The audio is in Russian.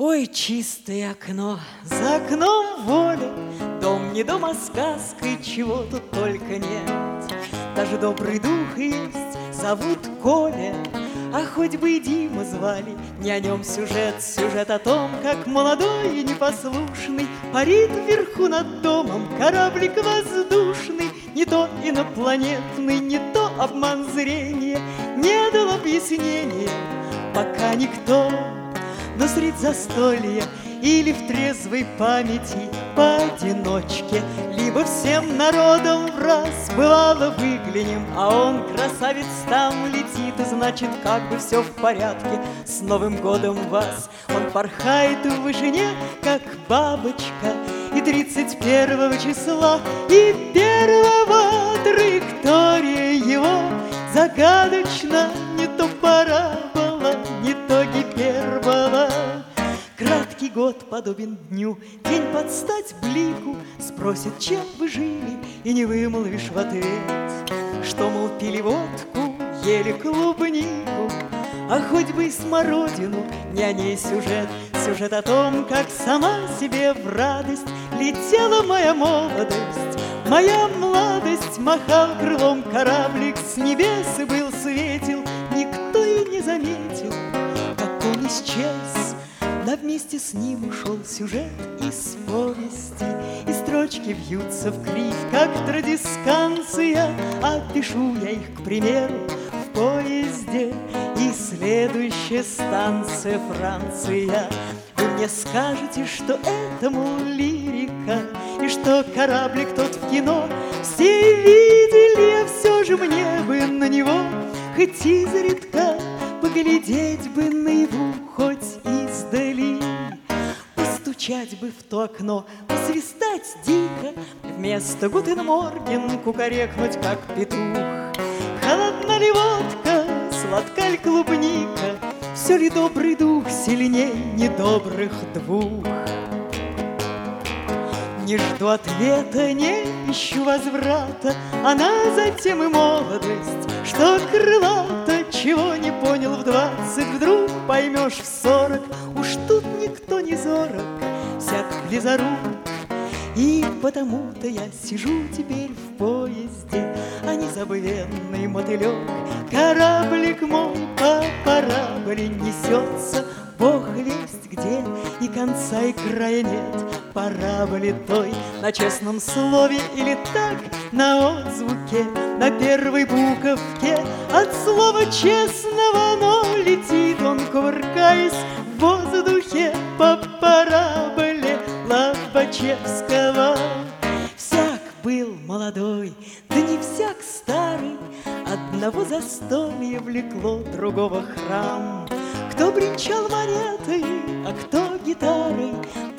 Ой, чистое окно, за окном воля, дом не дом, а сказка, и чего тут только нет. Даже добрый дух есть, зовут Коля, а хоть бы и Дима звали, не о нем сюжет. Сюжет о том, как молодой и непослушный парит вверху над домом кораблик воздушный. Не то инопланетный, не то обман зрения, не дал объяснения пока никто. Но средь застолья или в трезвой памяти поодиночке, либо всем народом в раз бывало выглянем, а он, красавец, там летит, и значит, как бы все в порядке. С Новым годом вас! Он порхает в вышине, как бабочка, и 31 числа, и 1-го траектория его загадочна, не то парабола, не то гипербола. Краткий год подобен дню, день под стать блику. Спросит, чем вы жили, и не вымолвишь в ответ, что, мол, пили водку, ели клубнику, а хоть бы и смородину, не о ней сюжет. Сюжет о том, как сама себе в радость летела моя молодость, моя младость. Махал крылом кораблик с небес и был светел, никто и не заметил, как он исчез. Да вместе с ним ушел сюжет из повести, и строчки вьются в кривь, как традисканция. А пишу я их, к примеру, в поезде, и следующая станция Франция. Вы мне скажете, что это, мол, лирика, и что кораблик тот в кино все видели, а все же мне бы на него хоть изредка поглядеть бы наяву, хоть издали. Постучать бы в то окно, посвистать дико, вместо «Гутен Морген» кукарекнуть, как петух. Холодна ли водка, сладка ли клубника, все ли добрый дух сильней недобрых двух? Не жду ответа, не ищу возврата, она затем и молодость, что крылата. Чего не понял в 20, вдруг поймешь в 40. Уж тут никто не зорок, всяк близорук. И потому-то я сижу теперь в поезде, а незабвенный мотылек. Кораблик мой по параболе несется, Бог весть где, и конца и края нет. Параболе той на честном слове или так, на отзвуке, на первой буковке от слова честного, но летит он, кувыркаясь в воздухе по параболе Лобачевского. Всяк был молодой, да не всяк старый, одного застолья влекло другого храм. Кто бренчал монетой, а кто гитарой,